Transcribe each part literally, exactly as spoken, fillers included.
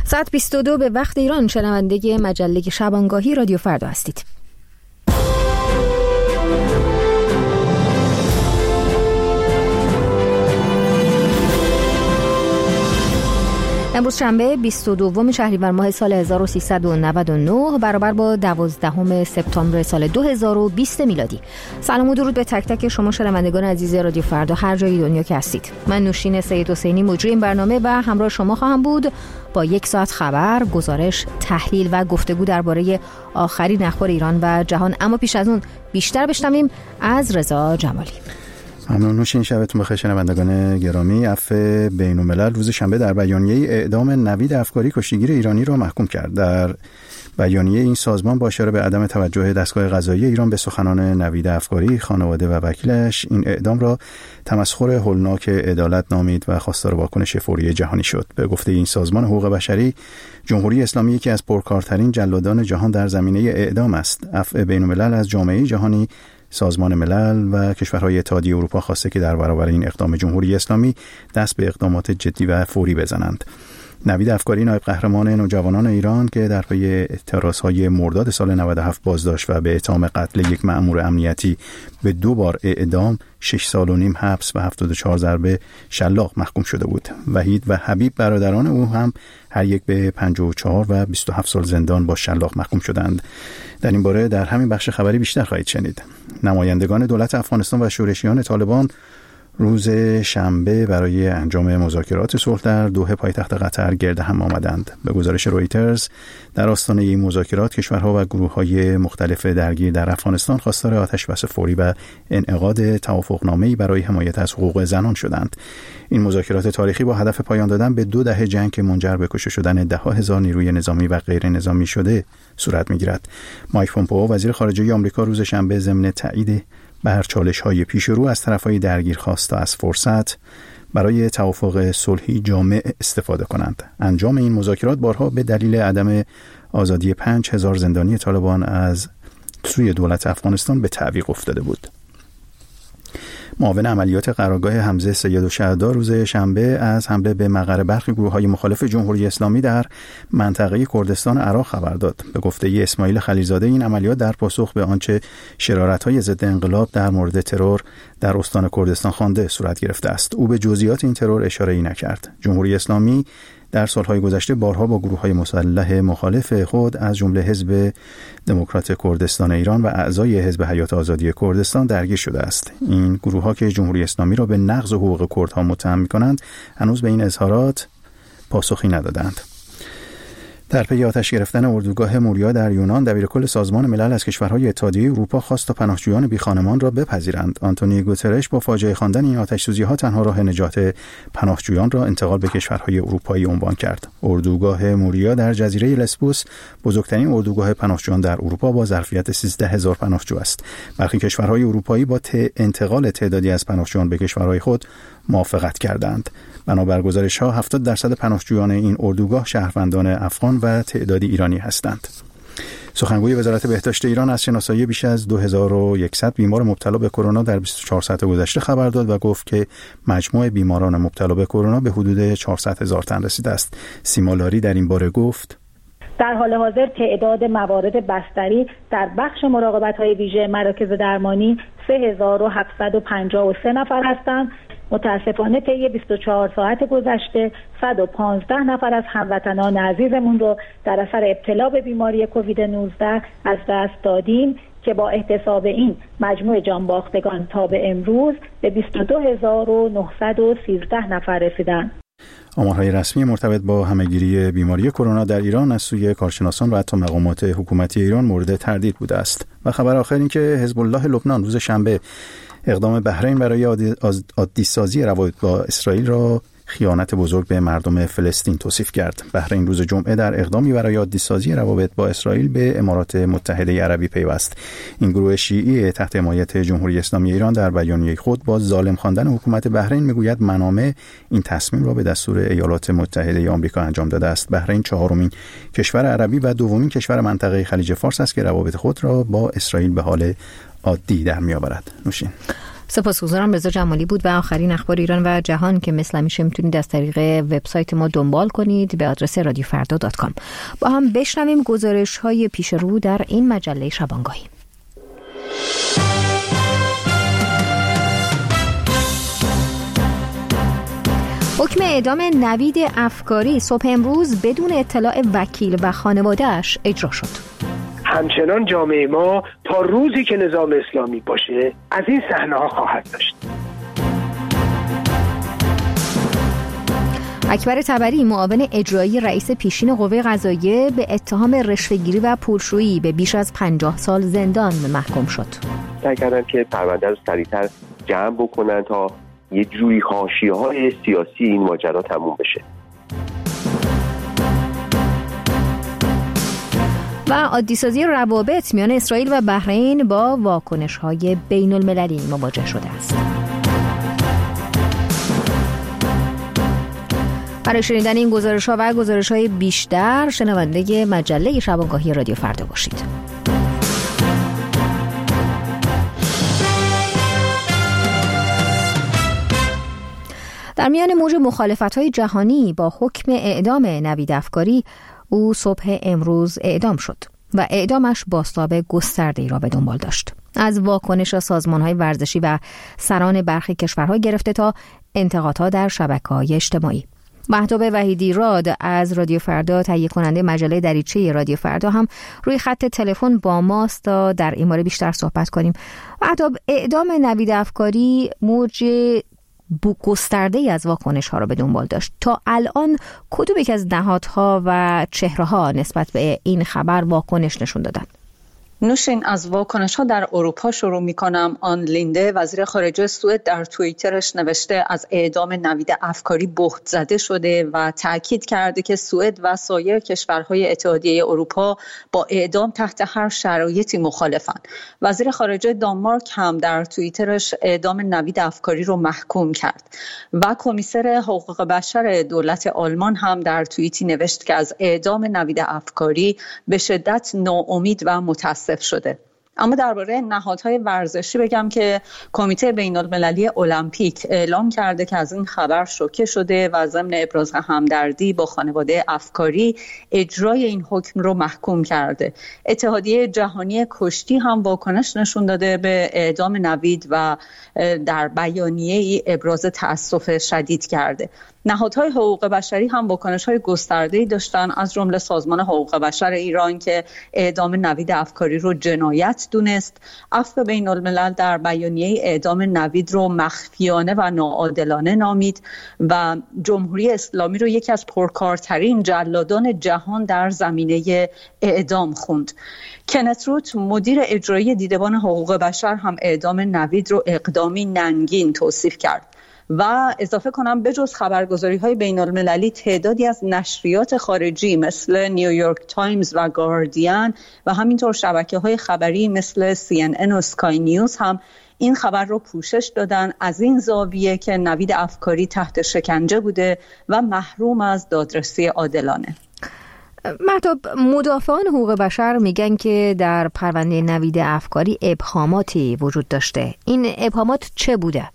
ساعت بیست و دو به وقت ایران، شنونده مجله شبانگاهی رادیو فردا هستید. امروز شنبه بیست و دوم شهریور ماه سال هزار و سیصد و نود و نه برابر با دوازدهم سپتامبر سال دو هزار و بیست میلادی. سلام و درود به تک تک شما شنوندگان عزیز رادیو فردا هر جای دنیا که هستید. من نوشین سید حسینی مجری این برنامه و همراه شما خواهم بود با یک ساعت خبر، گزارش، تحلیل و گفتگو درباره آخرین اخبار ایران و جهان. اما پیش از اون بیشتر بشنویم از رضا جمالی. ممنون نوشین، شبتون بخیر شنوندگان گرامی. عفو بین‌الملل روز شنبه در بیانیه اعدام نوید افکاری کشتیگیر ایرانی را محکوم کرد. در بیانیه این سازمان با اشاره به عدم توجه دستگاه قضایی ایران به سخنان نوید افکاری، خانواده و وکیلش، این اعدام را تمسخر هولناک عدالت نامید و خواستار واکنش فوری جهانی شد. به گفته این سازمان حقوق بشری، جمهوری اسلامی یکی از پرکارترین جلادان جهان در زمینه اعدام است. عفو بین‌الملل از جامعه جهانی، سازمان ملل و کشورهای اتحادیه اروپا خواسته که در برابر این اقدام جمهوری اسلامی دست به اقدامات جدی و فوری بزنند. نوید افکاری نایب قهرمان نوجوانان ایران که در پی اعتراضهای مرداد سال نود و هفت بازداشت و به اتهام قتل یک مأمور امنیتی به دو بار اعدام، شش سال و نیم حبس و هفتاد و چهار ضربه شلاق محکوم شده بود. وحید و حبیب برادران او هم هر یک به پنجاه و چهار و بیست و هفت سال زندان با شلاق محکوم شدند. در این باره در همین بخش خبری بیشتر خواهید شنید. نمایندگان دولت افغانستان و شورشیان طالبان روز شنبه برای انجام مذاکرات صلح در دوحه پایتخت قطر گرد هم آمدند. به گزارش رویترز، در آستانه این مذاکرات کشورها و گروه‌های مختلف درگیر در افغانستان خواستار آتش‌بس فوری و انعقاد توافقنامه‌ای برای حمایت از حقوق زنان شدند. این مذاکرات تاریخی با هدف پایان دادن به دو دهه جنگ که منجر به کشته شدن ده‌ها هزار نیروی نظامی و غیر نظامی شده صورت می‌گیرد. مایک پومپئو وزیر خارجه آمریکا روز شنبه ضمن تایید بر چالش‌های پیش رو از طرف‌های درگیر خواسته از فرصت برای توافق صلحی جامع استفاده کنند. انجام این مذاکرات بارها به دلیل عدم آزادی پنج هزار زندانی طالبان از سوی دولت افغانستان به تعویق افتاده بود. معاون عملیات قرارگاه حمزه سیدالشهدا روز شنبه از حمله به مقر برخی گروه‌های مخالف جمهوری اسلامی در منطقه کردستان عراق خبر داد. به گفته اسماعیل خلیلزاده، این عملیات در پاسخ به آنچه شرارت‌های ضد انقلاب در مورد ترور در استان کردستان خوانده صورت گرفته است. او به جزئیات این ترور اشاره‌ای نکرد. جمهوری اسلامی در سالهای گذشته بارها با گروه‌های مسلح مخالف خود از جمله حزب دموکرات کردستان ایران و اعضای حزب حیات آزادی کردستان درگیر شده است. این گروه‌ها که جمهوری اسلامی را به نقض حقوق کردها متهم می‌کنند، هنوز به این اظهارات پاسخی ندادند. در پی آتش گرفتن اردوگاه موریا در یونان، دبیرکل سازمان ملل از کشورهای اتحادیه اروپا خواست تا پناهجویان بیخانمان را بپذیرند. آنتونیو گوترش با فاجعه خواندن این آتش‌سوزی‌ها تنها راه نجات پناهجویان را انتقال به کشورهای اروپایی عنوان کرد. اردوگاه موریا در جزیره لسبوس بزرگترین اردوگاه پناهجویان در اروپا با ظرفیت سیزده هزار پناهجو است. برخی کشورهای اروپایی با انتقال تعدادی از پناهجویان به کشورهای خود موافقت کردند. بنابر گزارش‌ها هفتاد درصد پناهجویان این اردوگاه شهروندان افغان و تعدادی ایرانی هستند. سخنگوی وزارت بهداشت ایران از شناسایی بیش از دو هزار و صد بیمار مبتلا به کرونا در بیست و چهار ساعت گذشته خبر داد و گفت که مجموع بیماران مبتلا به کرونا به حدود چهارصد هزار تن رسیده است. سیما لاری در این باره گفت: در حال حاضر تعداد موارد بستری در بخش مراقبت‌های ویژه مراکز درمانی سه هزار و هفتصد و پنجاه و سه نفر هستند. متاسفانه طی بیست و چهار ساعت گذشته صد و پانزده نفر از هموطنان عزیزمون رو در اثر ابتلا به بیماری کووید نوزده از دست دادیم که با احتساب این مجموع جانباختگان تا به امروز به بیست و دو هزار و نهصد و سیزده نفر رسیدند. آمارهای رسمی مرتبط با همهگیری بیماری کرونا در ایران از سوی کارشناسان و حتی مقامات حکومتی ایران مورد تردید بوده است. و خبر آخر این که حزب الله لبنان روز شنبه اقدام بحرین برای عادی‌سازی روابط با اسرائیل را خیانت بزرگ به مردم فلسطین توصیف کرد. بحرین روز جمعه در اقدامی برای عادی‌سازی روابط با اسرائیل به امارات متحده عربی پیوست. این گروه شیعی تحت حمایت جمهوری اسلامی ایران در بیانیه خود با ظالم خواندن حکومت بحرین میگوید منامه این تصمیم را به دستور ایالات متحده آمریکا انجام داده است. بحرین چهارمین کشور عربی و دومین کشور منطقه خلیج فارس است که روابط خود را با اسرائیل به حال عادی در می‌آورد. نوشین. سپاسگزارم. رضا جمالی بود و آخرین اخبار ایران و جهان که مثل همیشه میتونید از طریق وبسایت ما دنبال کنید به آدرس رادیو فردا دات کام. با هم بشنویم گزارش های پیش رو در این مجله شبانگاهی. حکم اعدام نوید افکاری صبح امروز بدون اطلاع وکیل و خانواده‌اش اجرا شد. همچنان جامعه ما تا روزی که نظام اسلامی باشه از این صحنه‌ها خواهد داشت. اکبر طبری معاون اجرایی رئیس پیشین قوه قضاییه به اتهام رشوه‌گیری و پولشویی به بیش از پنجاه سال زندان محکوم شد. سعی کردن که پرونده رو سریعتر جمع بکنن تا یه جوری حاشیه‌های سیاسی این ماجرا تموم بشه. و عادی‌سازی روابط میان اسرائیل و بحرین با واکنش‌های بین‌المللی مواجه شده است. برای شنیدن این گزارش‌ها و گزارش‌های بیشتر شنونده مجله شبانگاهی رادیو فردا باشید. در میان موج مخالفت‌های جهانی با حکم اعدام نوید افکاری، او صبح امروز اعدام شد و اعدامش بازتاب گسترده‌ای را به دنبال داشت. از واکنش سازمان‌های ورزشی و سران برخی کشورها گرفته تا انتقادها در شبکه‌های اجتماعی. مهتاب وحیدی راد از رادیو فردا، تهیه کننده مجله دریچه رادیو فردا، هم روی خط تلفن با ماست تا در این باره بیشتر صحبت کنیم. مهتاب، اعدام نوید افکاری موج بو گسترده‌ای از واکنش‌ها را به دنبال داشت. تا الان کدوم یک از نهادها و چهره‌ها نسبت به این خبر واکنش نشون دادن؟ نوشین، از واکنش‌ها در اروپا شروع می‌کنم. آن لینده، وزیر خارجه سوئد، در توییترش نوشته از اعدام نوید افکاری بهت زده شده و تاکید کرده که سوئد و سایر کشورهای اتحادیه اروپا با اعدام تحت هر شرایطی مخالفند. وزیر خارجه دانمارک هم در توییترش اعدام نوید افکاری رو محکوم کرد و کمیسر حقوق بشر دولت آلمان هم در توییتی نوشت که از اعدام نوید افکاری به شدت ناامید و متأسف شده. اما درباره نهادهای ورزشی بگم که کمیته بین‌المللی المپیک اعلام کرده که از این خبر شوکه شده و ضمن ابراز همدردی با خانواده افکاری اجرای این حکم رو محکوم کرده. اتحادیه جهانی کشتی هم واکنش نشون داده به اعدام نوید و در بیانیه‌ای ابراز تأسف شدید کرده. نهادهای حقوق بشری هم واکنش‌های گسترده‌ای داشتن، از جمله سازمان حقوق بشر ایران که اعدام نوید افکاری رو جنایت دونست. عفو بین‌الملل در بیانیه اعدام نوید رو مخفیانه و ناعادلانه نامید و جمهوری اسلامی رو یکی از پرکارترین جلادان جهان در زمینه اعدام خوند. کنت روت، مدیر اجرایی دیدبان حقوق بشر، هم اعدام نوید رو اقدامی ننگین توصیف کرد. و اضافه کنم بجز خبرگزاری‌های بین‌المللی، تعدادی از نشریات خارجی مثل نیویورک تایمز و گاردین و همینطور شبکه‌های خبری مثل سی ان ان و اسکای نیوز هم این خبر رو پوشش دادن، از این زاویه که نوید افکاری تحت شکنجه بوده و محروم از دادرسی عادلانه. مهتاب، مدافعان حقوق بشر میگن که در پرونده نوید افکاری ابهاماتی وجود داشته. این ابهامات چه بوده؟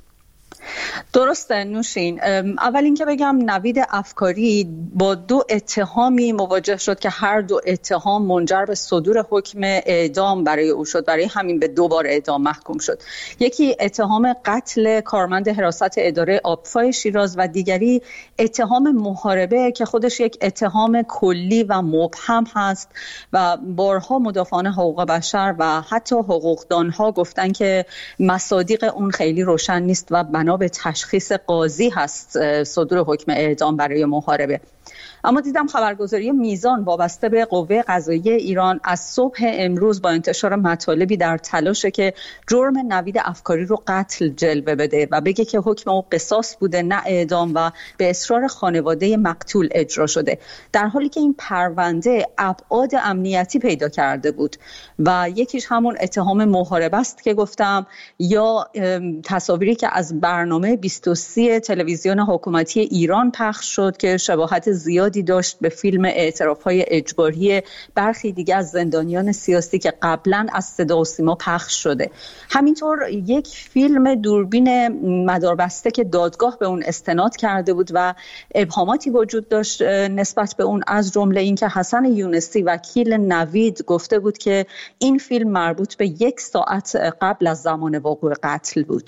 درسته نوشین. اول اینکه بگم نوید افکاری با دو اتهامی مواجه شد که هر دو اتهام منجر به صدور حکم اعدام برای او شد. برای همین به دو بار اعدام محکوم شد. یکی اتهام قتل کارمند حراست اداره آبفای شیراز و دیگری اتهام محاربه که خودش یک اتهام کلی و مبهم هست و بارها مدافعان حقوق بشر و حتی حقوقدانها گفتن که مصادیق اون خیلی روشن نیست و بنا به تشخیص قاضی هست صدور حکم اعدام برای محاربه. اما دیدم خبرگزاری میزان وابسته به قوه قضاییه ایران از صبح امروز با انتشار مطالبی در تلاشه که جرم نوید افکاری رو قتل جلوه بده و بگه که حکم او قصاص بوده نه اعدام و به اصرار خانواده مقتول اجرا شده، در حالی که این پرونده ابعاد امنیتی پیدا کرده بود و یکیش همون اتهام محاربه است که گفتم، یا تصاویری که از برنامه بیست و سه تلویزیون حکومتی ایران پخش شد که شباهت ارتباط زیادی داشت به فیلم اعتراف‌های اجباری برخی دیگه از زندانیان سیاسی که قبلا از صدا و سیما پخش شده. همینطور یک فیلم دوربین مداربسته که دادگاه به اون استناد کرده بود و ابهاماتی وجود داشت نسبت به اون، از جمله اینکه حسن یونسی وکیل نوید گفته بود که این فیلم مربوط به یک ساعت قبل از زمان وقوع قتل بود.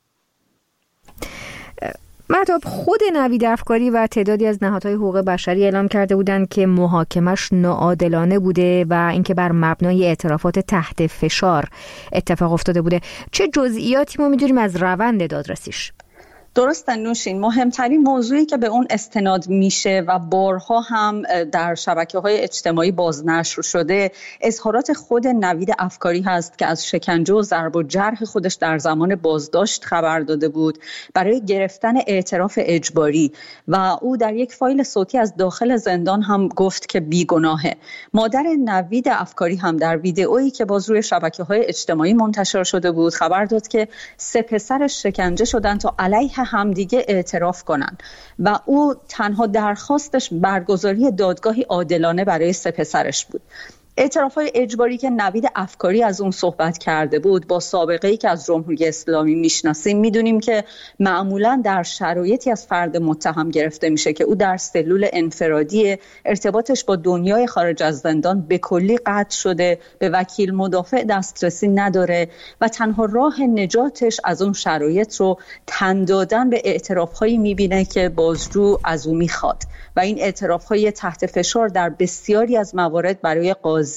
مهتاب، خود نوید افکاری و تعدادی از نهادهای حقوق بشری اعلام کرده بودند که محاکمش ناعادلانه بوده و اینکه بر مبنای اعترافات تحت فشار اتفاق افتاده بوده. چه جزئیاتی ما می‌دونیم از روند دادرسیش؟ درسته نوشین، مهمترین موضوعی که به اون استناد میشه و بارها هم در شبکه‌های اجتماعی بازنشر شده اظهارات خود نوید افکاری هست که از شکنجه و ضرب و جرح خودش در زمان بازداشت خبر داده بود برای گرفتن اعتراف اجباری و او در یک فایل صوتی از داخل زندان هم گفت که بیگناهه. مادر نوید افکاری هم در ویدئویی که باز روی شبکه‌های اجتماعی منتشر شده بود خبر داد که سه پسرش شکنجه شدن تا علیه همدیگه اعتراف کنن و او تنها درخواستش برگزاری دادگاهی عادلانه برای سه پسرش بود. اعتراف‌های اجباری که نوید افکاری از اون صحبت کرده بود با سابقه‌ای که از جمهوری اسلامی میشناسیم میدونیم که معمولاً در شرایطی از فرد متهم گرفته میشه که او در سلول انفرادی، ارتباطش با دنیای خارج از زندان به کلی قطع شده، به وکیل مدافع دسترسی نداره و تنها راه نجاتش از اون شرایط رو تن دادن به اعتراف‌هایی میبینه که بازجو از او میخواد و این اعتراف‌های تحت فشار در بسیاری از موارد برای قاضی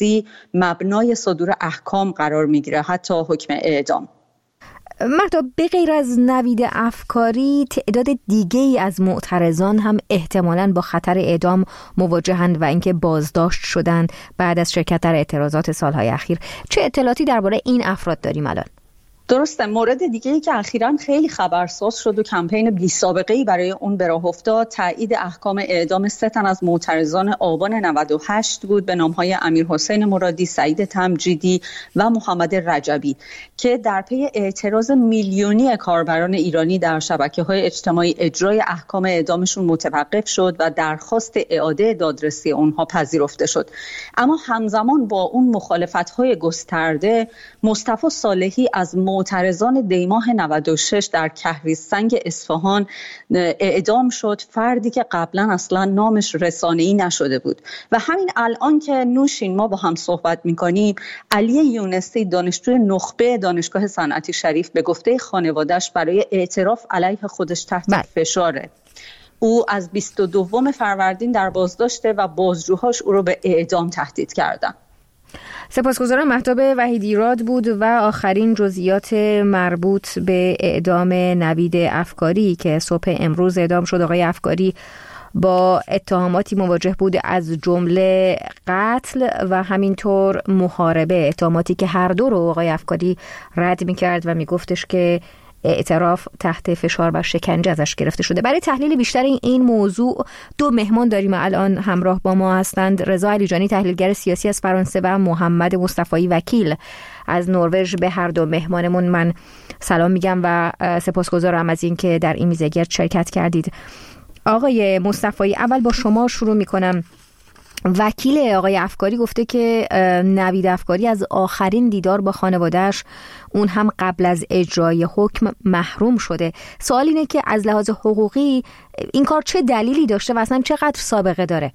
مبنای صدور احکام قرار میگیره، حتی حکم اعدام. مهتاب، به غیر از نوید افکاری تعداد دیگه‌ای از معترضان هم احتمالاً با خطر اعدام مواجهند و اینکه بازداشت شدند بعد از شرکت در اعتراضات سالهای اخیر. چه اطلاعاتی درباره این افراد داریم الان؟ درسته. مورد دیگه‌ای که اخیراً خیلی خبرساز شد و کمپین بی سابقه‌ای برای اون به راه افتاد تایید احکام اعدام سه تن از معترضان آبان نود و هشت بود به نام‌های امیرحسین مرادی، سعید تمجیدی و محمد رجبی که در پی اعتراض میلیونی کاربران ایرانی در شبکه‌های اجتماعی اجرای احکام اعدامشون متوقف شد و درخواست اعاده دادرسی اونها پذیرفته شد. اما همزمان با اون مخالفت‌های گسترده، مصطفی صالحی از معترضان دیماه نود و شش در کهریزسنگ اصفهان اعدام شد، فردی که قبلا اصلا نامش رسانه‌ای نشده بود. و همین الان که نوشین ما با هم صحبت می‌کنیم، علی یونسی دانشجوی نخبه دانشگاه صنعتی شریف به گفته خانواده‌اش برای اعتراف علیه خودش تحت بله. فشاره. او از بیست و دوم فروردین در بازداشته و بازجوهاش او رو به اعدام تهدید کردن. سپاسگزارم. مهتاب وحیدیراد بود و آخرین جزئیات مربوط به اعدام نوید افکاری که صبح امروز اعدام شد. آقای افکاری با اتهاماتی مواجه بود از جمله قتل و همینطور محاربه، اتهاماتی که هر دو رو آقای افکاری رد می‌کرد و میگفتش که اعتراف تحت فشار و شکنجه ازش گرفته شده. برای تحلیل بیشتر این موضوع دو مهمان داریم الان همراه با ما هستند. رضا علیجانی تحلیلگر سیاسی از فرانسه و محمد مصطفی وکیل از نروژ. به هر دو مهمانمون من سلام میگم و سپاسگزارم از اینکه در این میزگرد شرکت کردید. آقای مصطفی، اول با شما شروع میکنم. وکیل آقای افکاری گفته که نوید افکاری از آخرین دیدار با خانواده‌اش اون هم قبل از اجرای حکم محروم شده. سوال اینه که از لحاظ حقوقی این کار چه دلیلی داشته و اصلا چقدر سابقه داره؟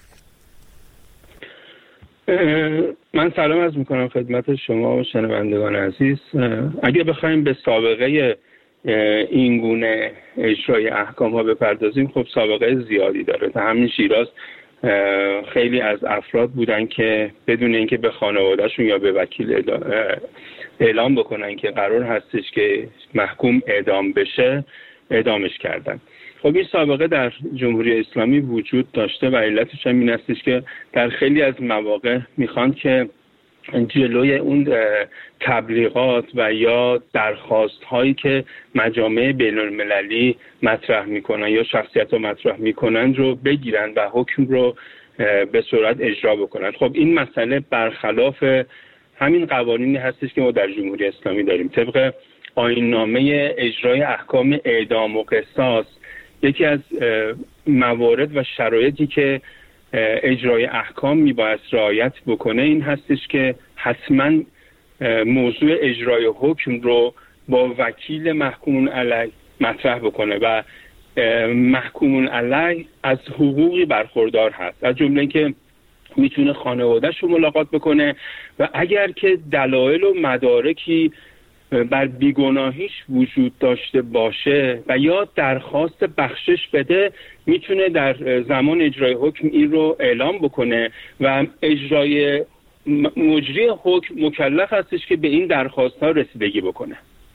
من سلام عرض میکنم خدمت شما و شنوندگان عزیز. اگه بخوایم به سابقه این گونه اجرای احکام ها بپردازیم، خب سابقه زیادی داره. تا همین شیراز خیلی از افراد بودن که بدون اینکه به خانوادهشون یا به وکیل اعلام بکنن که قرار هستش که محکوم اعدام بشه اعدامش کردن. خب این سابقه در جمهوری اسلامی وجود داشته و علتش هم این هستش که در خیلی از مواقع میخوان که جلوی اون تبلیغات و یا درخواست هایی که مجامع بین المللی مطرح میکنن یا شخصیت ها مطرح میکنن رو بگیرن و حکم رو به صورت اجرا بکنن. خب این مسئله برخلاف همین قوانینی هستش که ما در جمهوری اسلامی داریم. طبق آیین نامه اجرای احکام اعدام و قصاص، یکی از موارد و شرایطی که اجرای احکام میبایست رعایت بکنه این هستش که حتما موضوع اجرای حکم رو با وکیل محکوم علیه مطرح بکنه و محکوم علیه از حقوقی برخوردار هست، از جمله که میتونه خانواده‌اش رو ملاقات بکنه و اگر که دلایل و مدارکی بر بیگناهیش وجود داشته باشه و یا درخواست بخشش بده، میتونه در زمان اجرای حکم این رو اعلام بکنه و اجرای مجری حکم مکلف هستش که به این درخواست ها رسیدگی بکنه.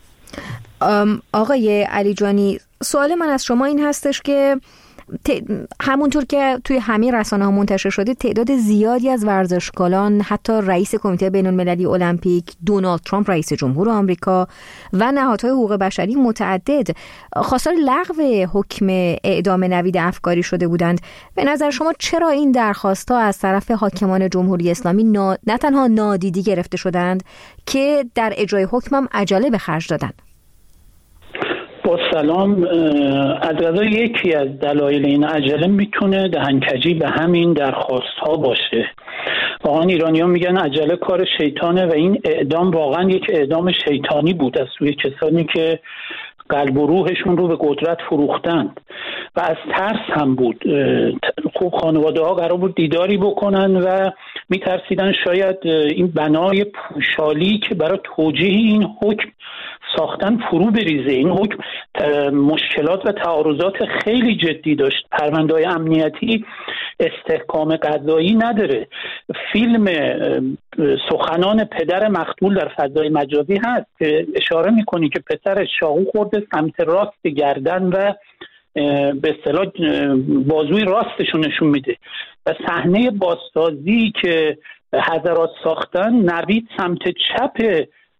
آقای علی جانی، سوال من از شما این هستش که همونطور که توی همه رسانه ها منتشر شده تعداد زیادی از ورزشکاران، حتی رئیس کمیته بین المللی المپیک، دونالد ترامپ رئیس جمهور آمریکا و نهادهای حقوق بشری متعدد خواستار لغو حکم اعدام نوید افکاری شده بودند. به نظر شما چرا این درخواست‌ها از طرف حاکمان جمهوری اسلامی نا... نه تنها نادیدی گرفته شدند که در اجرای حکم هم عجله به خرج دادند؟ با سلام. از غذا یکی از دلایل این عجله میتونه دهنکجی به همین درخواست ها باشه. واقعا ایرانیان میگن عجله کار شیطانه و این اعدام واقعا یک اعدام شیطانی بود از سوی کسانی که قلب و روحشون رو به قدرت فروختند و از ترس هم بود. خوب خانواده ها قرار بود دیداری بکنن و میترسیدن شاید این بنای پوشالی که برای توجیه این حکم ساختن فرو بریزه. این حکم مشکلات و تعارضات خیلی جدی داشت. پرونده‌های امنیتی استحکام قضایی نداره. فیلم سخنان پدر مقتول در فضای مجازی هست که اشاره میکنی که پسر شاهو خورده سمت راست گردن و به اصطلاح بازوی راستشون نشون میده و صحنه بازسازی که حضرات ساختن، نوید سمت چپ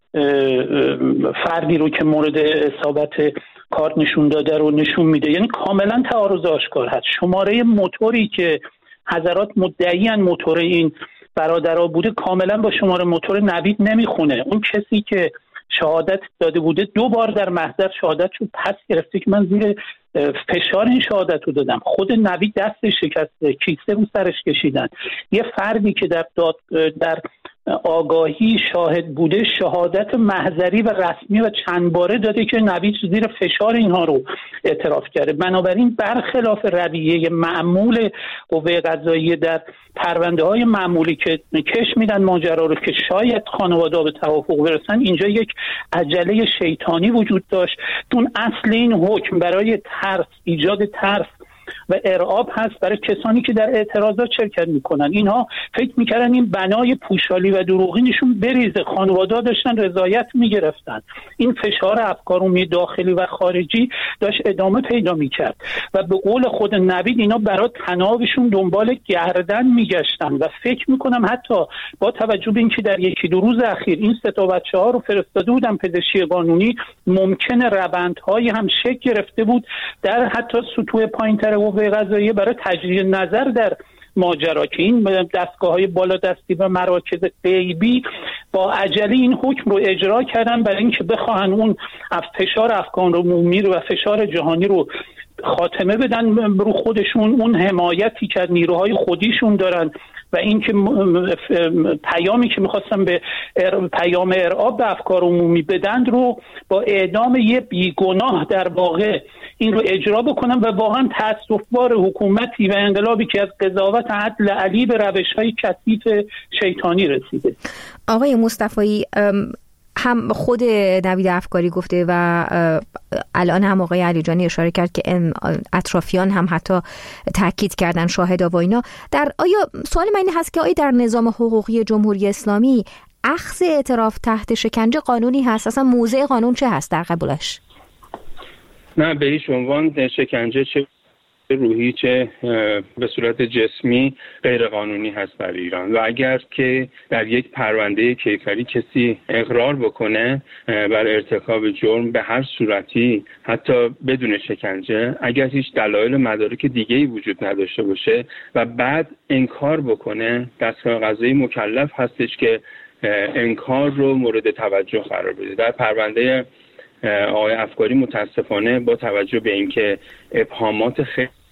فردی رو که مورد اصابت کار نشون داده رو نشون میده. یعنی کاملا تعارض آشکار هست. شماره موتوری که حضرات مدعیان موتور این برادرها بوده کاملا با شماره موتور نوید نمیخونه. اون کسی که شهادت داده بوده دو بار در محضر شهادت رو پس گرفته که من زیر فشار این شهادت رو دادم. خود نوید دستش شکسته، کیسه رو سرش کشیدن. یه فردی که در داد در آگاهی شاهد بوده شهادت محضری و رسمی و چند باره داده که نوید زیر فشار اینها رو اعتراف کرده. بنابراین برخلاف رویه معمول قوه قضاییه در پرونده های معمولی که کش میدن ماجرا رو که شاید خانواده به توافق برسن، اینجا یک عجله شیطانی وجود داشت. اون اصل این حکم برای ترس، ایجاد ترس و ارعاب هست برای کسانی که در اعتراضات شرکت میکنن. اینها فکر میکردن این بنای پوشالی و دروغینشون بریزه. خانواده داشتن رضایت میگرفتن. این فشار افکارعمومی داخلی و خارجی داشت ادامه پیدا میکرد و به قول خود نوید اینا برای تنابشون دنبال گردن میگشتن و فکر میکنم حتی با توجه به اینکه در یکی دو روز اخیر این سه تا بچه ها رو فرستاده بودن پزشکی قانونی، ممکنه روندهایی هم شکل گرفته بود در حتی سطوح پایین‌تر قوه قضاییه برای تجدید نظر در ماجرا که این دستگاه‌های بالادستی و مراکز غیبی با عجله این حکم رو اجرا کردن برای اینکه بخواهن اون فشار افکان رو عمومی رو و فشار جهانی رو خاتمه بدن رو خودشون. اون حمایتی که نیروهای خودیشون دارن و این که پیامی که میخواستن به پیام ارعاب به افکار عمومی بدن رو با اعدام یه بیگناه در واقع این رو اجرا بکنن و واقعا تأسف‌بار حکومتی و انقلابی که از قضاوت عدل علی به روش‌های کثیف شیطانی رسیده. آقای مصطفی، هم خود نوید افکاری گفته و الان هم آقای علی جانی اشاره کرد که اطرافیان هم حتی تاکید کردن شاهدا و اینا. در آیا سوال من این هست که آیا در نظام حقوقی جمهوری اسلامی اخذ اعتراف تحت شکنجه قانونی هست؟ اصلا موضع قانون چه هست در قبولش؟ نه، به هیچ عنوان شکنجه چه روحی چه به صورت جسمی غیر قانونی هست برای ایران و اگر که در یک پرونده کیفری کسی اقرار بکنه بر ارتکاب جرم به هر صورتی حتی بدون شکنجه، اگر هیچ دلایل و مدارک دیگه‌ای وجود نداشته باشه و بعد انکار بکنه، دستگاه قضایی مکلف هستش که انکار رو مورد توجه قرار بده. در پرونده آقای افکاری متاسفانه با توجه به اینکه ابهامات خیلی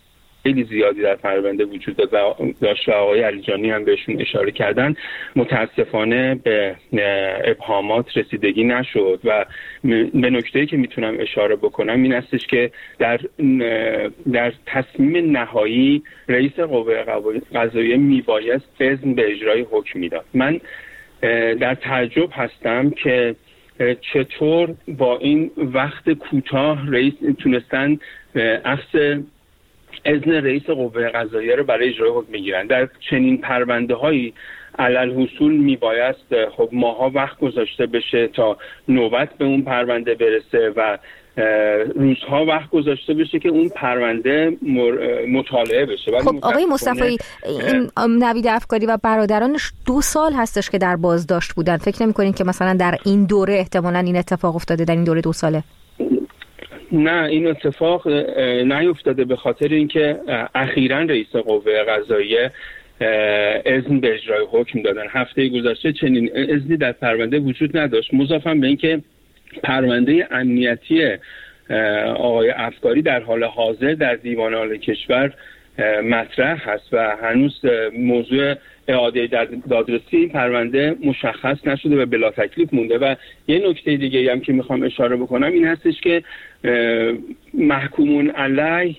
خیلی زیادی در پرونده وجود داشت و آقای علیجانی هم بهشون اشاره کردن، متاسفانه به ابهامات رسیدگی نشد و به نکته‌ای که میتونم اشاره بکنم این استش که در در تصمیم نهایی رئیس قوه قضاییه میبایست اذن به اجرای حکم میداد. من در تعجب هستم که چطور با این وقت کوتاه رئیس تونستن اخذ اذن رئیس قوه قضاییه رو برای اجرای حکم میگیرن. در چنین پرونده هایی علالحصول میبایست خب ماها وقت گذاشته بشه تا نوبت به اون پرونده برسه و روزها وقت گذاشته بشه که اون پرونده مطالعه بشه. خب آقای مصطفی، این نوید افکاری و برادرانش دو سال هستش که در بازداشت بودن. فکر نمی‌کنین که مثلا در این دوره احتمالاً این اتفاق افتاده، در این دوره دو ساله؟ نه، این اتفاق نیفتاده به خاطر اینکه اخیراً رئیس قوه قضاییه اذن به اجرای حکم دادن. هفته گذشته چنین اذنی در پرونده وجود نداشت. مضافاً به اینکه پرونده امنیتی آقای افکاری در حال حاضر در دیوان عالی کشور مطرح هست و هنوز موضوع اعاده دادرسی این پرونده مشخص نشده و بلا تکلیف مونده. و یه نکته دیگه هم که میخوام اشاره بکنم این هستش که محکومون علیه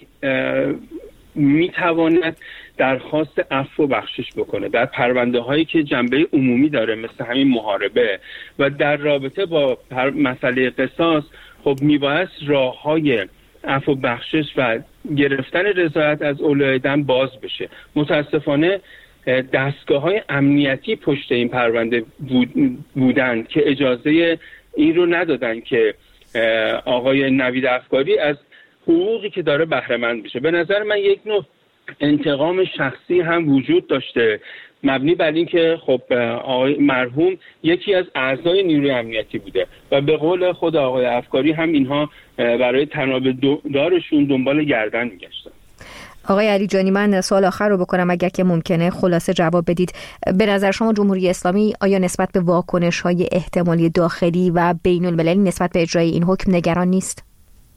میتواند درخواست عفو و بخشش بکنه در پرونده هایی که جنبه عمومی داره، مثل همین محاربه. و در رابطه با مسئله قصاص خب میبایست راه های عفو و بخشش و گرفتن رضایت از اولیا دم باز بشه. متاسفانه دستگاه های امنیتی پشت این پرونده بودن که اجازه این رو ندادن که آقای نوید افکاری از حقوقی که داره بهره مند بشه. به نظر من یک نوع انتقام شخصی هم وجود داشته، مبنی بر این که خب آقای مرحوم یکی از اعضای نیروی امنیتی بوده و به قول خود آقای افکاری هم اینها برای تناب دارشون دنبال گردن میگشتن. آقای علیجانی، من سوال آخر رو بکنم اگر که ممکنه خلاصه جواب بدید. به نظر شما جمهوری اسلامی آیا نسبت به واکنش‌های احتمالی داخلی و بین‌المللی نسبت به اجرای این حکم نگران نیست؟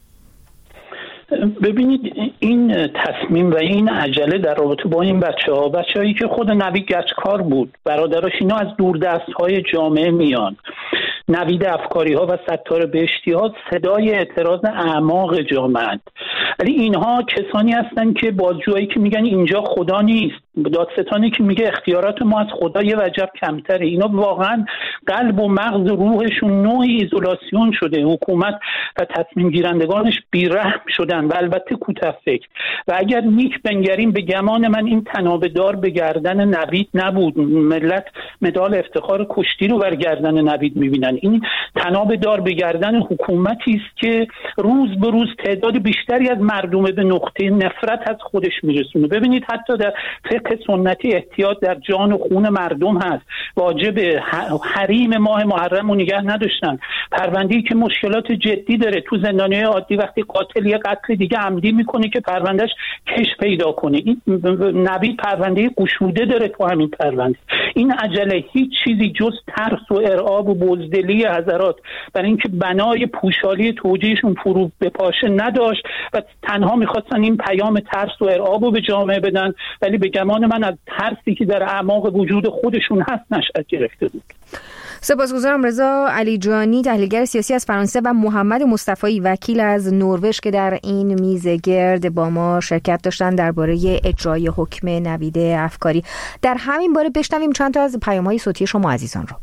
ببینید، این تصمیم و این عجله در رابطه با این بچه ها بچه هایی که خود نوید گچکار بود، برادراش، اینا از دوردست های جامعه میان. نوید افکاری ها و ستار بهشتی ها صدای اعتراض اعماق جامعه، ولی اینها کسانی هستن که بازجوهایی که میگن اینجا خدا نیست، دادستانی که میگه اختیارات ما از خدا یه وجب کمتره، اینا واقعا قلب و مغز و روحشون نوعی ایزولاسیون شده. حکومت و تصمیم گیرندگانش بیرحم شدن و البته کوته فکر. و اگر نیک بنگریم به گمان من این تنابه دار به گردن نوید نبود. ملت مدال افتخار کشتی رو بر گردن نوید میبینن. این تنابه دار به گردن حکومتی است که روز به روز تعداد بیشتری از مردم به نقطه نفرت از خودش میرسونه. ببینید حتی در فقه سنتی احتیاط در جان و خون مردم هست. واجب حریم ماه محرم رو نگه نداشتن. پرونده‌ای که مشکلات جدی داره تو زندانیای عادی وقتی قاتل یه قتل دیگه عمدی میکنه که پروندهش کش پیدا کنه. این نوید پرونده گشوده داره تو همین پرونده. این عجله هیچ چیزی جز ترس و ارعاب و بزدلی حضرات برای اینکه بنای پوشالی توجیهشون فرو بپاشه نداشت و تنها میخواستن این پیام ترس و ارعاب رو به جامعه بدن، ولی به گمان من از ترسی که در اعماق وجود خودشون هست نشأت گرفته بود. سپاسگزارم. رضا علیجانی، تحلیلگر سیاسی از فرانسه، و محمد مصطفی، وکیل از نروژ که در این میز گرد با ما شرکت داشتن درباره اجرای حکم نوید افکاری. در همین باره بشنویم چند تا از پیام‌های صوتی شما عزیزان رو.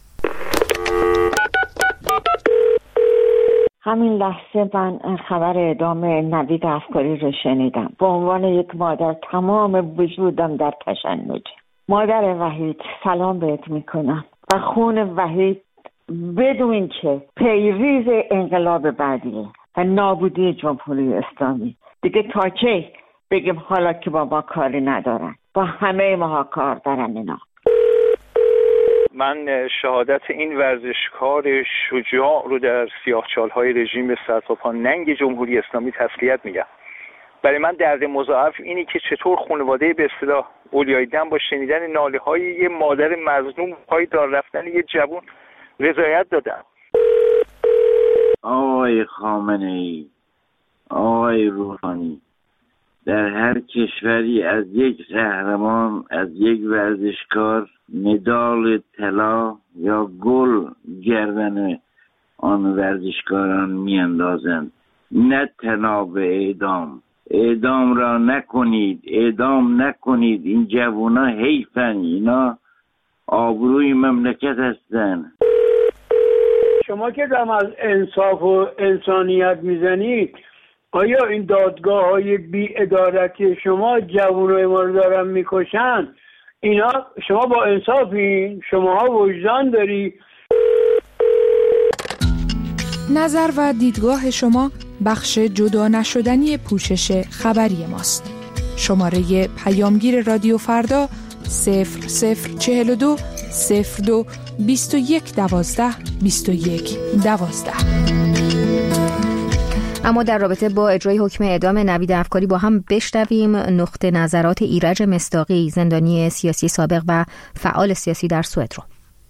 همین لحظه من خبر اعدام نوید افکاری رو شنیدم. به عنوان یک مادر تمام وجودم در تشنج. مادر وحید، سلام بهت میکنم و خون وحید بدون که پیریز انقلاب بعدیه و نابودی جمهوری اسلامی. دیگه تا کی بگیم حالا که با ما کاری ندارن؟ با همه ما کار دارن اینا. من شهادت این ورزشکار شجاع رو در سیاهچال‌های رژیم سرتاپا ننگ جمهوری اسلامی تسلیت میگم. برای من درد مضاعف اینی که چطور خانواده به اصطلاح اولیای دم با شنیدن ناله‌های یه مادر مظلوم پای دار رفتن یه جوان رضایت دادن. آقای خامنه‌ای، آقای روحانی، در هر کشوری از یک قهرمان، از یک ورزشکار مدال طلا یا گل گردن آن ورزشکاران میاندازند، نه تنها به اعدام. اعدام را نکنید، اعدام نکنید. این جوونا حیفن، اینا آبروی مملکت هستن. شما که دم از انصاف و انسانیت میزنید، آیا این دادگاه های بی ادارتی شما جوانای ما رو دارن میکشن؟ اینا شما با انصافین؟ شماها وجدان داری؟ نظر و دیدگاه شما بخش جدا نشدنی پوشش خبری ماست. شماره پیامگیر رادیو فردا صفر صفر چهل و دو صفر دو بیست و یک دوازده بیست و یک دوازده. اما در رابطه با اجرای حکم اعدام نوید افکاری با هم بشنویم نقطه نظرات ایرج مصداقی، زندانی سیاسی سابق و فعال سیاسی در سوئد رو.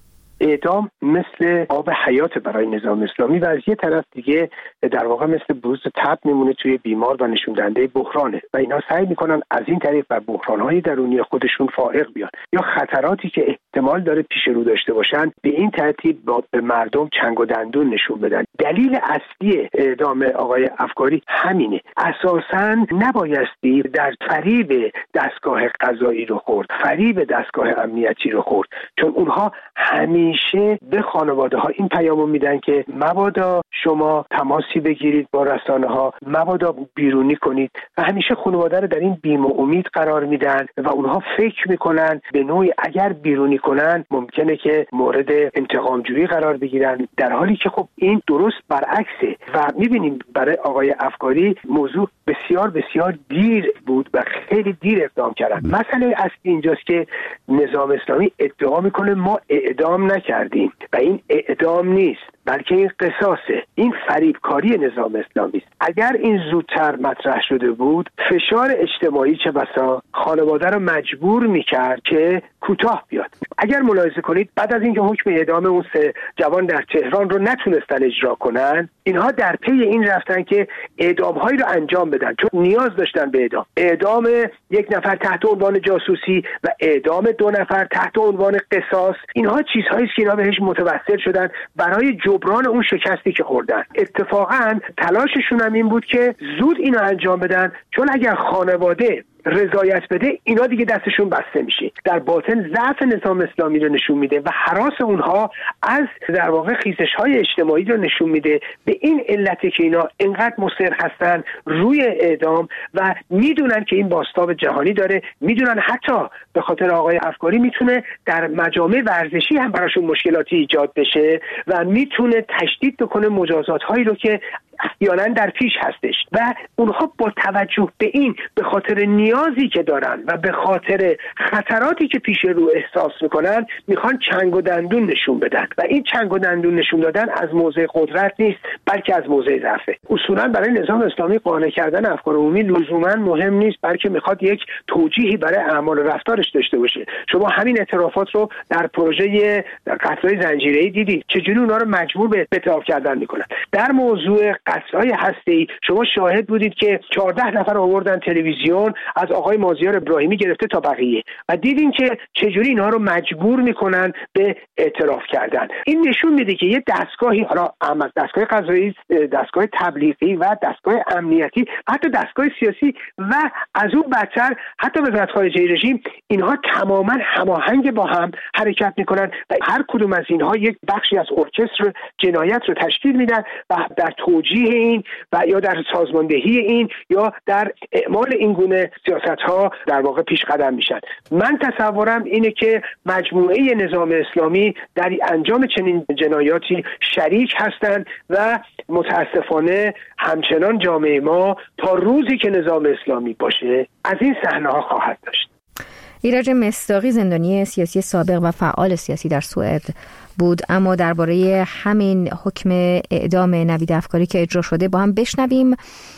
اعدام مثل آب حیات برای نظام اسلامی و از یه طرف دیگه در واقع مثل بروز تب میمونه توی بیمار و نشون دهنده بحرانه و اینا سعی میکنن از این طریق بر بحرانهای درونی خودشون فائق بیان یا خطراتی که احتمال داره پیش رو داشته باشن به این ترتیب با به مردم چنگ و دندون نشون بدن. دلیل اصلی اعدام آقای افکاری همینه. اساساً نبایستی در فریب دستگاه قضایی رو خورد، فریب دستگاه امنیتی رو خورد، چون اونها همیشه به خانواده ها این پیامو میدن که مبادا شما تماسی بگیرید با رسانه ها، مبادا بیرونی کنید و همیشه خانواده رو در این بیم و امید قرار میدن و اونها فکر میکنن به نوعی اگر بیرونی کنن ممکنه که مورد انتقام جویی قرار بگیرن، در حالی که خب این درست برعکسه و میبینیم برای آقای افکاری موضوع بسیار بسیار دیر بود و خیلی دیر اقدام کردن. مسئله اصلی اینجاست که نظام اسلامی ادعا میکنه ما اعدام نکردیم و این اعدام نیست بلکه این قصاصه، این فریبکاری نظام اسلامی است. اگر این زودتر مطرح شده بود فشار اجتماعی چه بسا خانواده رو مجبور میکرد که کوتاه بیاد. اگر ملاحظه کنید بعد از اینکه حکم اعدام اون سه جوان در تهران رو نتونستن اجرا کنن، اینها در پی این رفتن که اعدام‌هایی رو انجام بدن چون نیاز داشتن به اعدام. اعدام یک نفر تحت عنوان جاسوسی و اعدام دو نفر تحت عنوان قصاص، اینها چیزهایی است که اینا بهش متوسل شدن برای جبران اون شکستی که خوردن. اتفاقا تلاششون هم این بود که زود اینو انجام بدن، چون اگر خانواده رضایت بده اینا دیگه دستشون بسته میشه. در باطن ضعف نظام اسلامی رو نشون میده و هراس اونها از در واقع خیزش‌های اجتماعی رو نشون میده. به این علته که اینا اینقدر مصر هستن روی اعدام و میدونن که این بازتاب جهانی داره، میدونن حتی به خاطر آقای افکاری میتونه در مجامع ورزشی هم براشون مشکلاتی ایجاد بشه و میتونه تشدید بکنه مجازات‌هایی رو که احیانا در پیش هستش و اونها با توجه به این به خاطر نیازی که دارن و به خاطر خطراتی که پیش رو احساس میکنن میخوان چنگ و دندون نشون بدن و این چنگ و دندون نشون دادن از موضع قدرت نیست بلکه از موضع ضعفه. اصولا برای نظام اسلامی قانع کردن افکار عمومی لزوما مهم نیست بلکه میخواد یک توجیهی برای اعمال رفتارش داشته باشه. شما همین اعترافات رو در پروژه قتل‌های زنجیره‌ای دیدید چجوری اونها رو مجبور به اعتراف کردن میکنن. در موضوع قتل‌های هسته‌ای شما شاهد بودید که چهارده نفر آوردن تلویزیون از آقای مازیار ابراهیمی گرفته تا بقیه و دیدین که چجوری اینها رو مجبور میکنن به اعتراف کردن. این نشون میده که یه دستگاهی، حالا اما دستگاه قضایی، دستگاه تبلیغی و دستگاه امنیتی، حتی دستگاه سیاسی و از اون بدتر حتی وزارت خارجه رژیم، اینها تماما هماهنگ با هم حرکت میکنن و هر کدوم از اینها یک بخشی از ارکستر جنایت رو تشکیل میدن و در توجیه این و یا در سازماندهی این یا در اعمال این گونه سیاست‌ها در واقع پیش قدم میشن. من تصورم اینه که مجموعه نظام اسلامی در انجام چنین جنایاتی شریک هستند و متاسفانه همچنان جامعه ما تا روزی که نظام اسلامی باشه از این صحنه‌ها خواهد داشت. ایرج مصداقی، زندانی سیاسی سابق و فعال سیاسی در سوئد بود. اما درباره همین حکم اعدام نوید افکاری که اجرا شده با هم بشنویم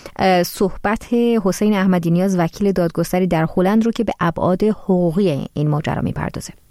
صحبت حسین احمدی نیاز، وکیل دادگستری در هلند رو که به ابعاد حقوقی این ماجرا میپردازه.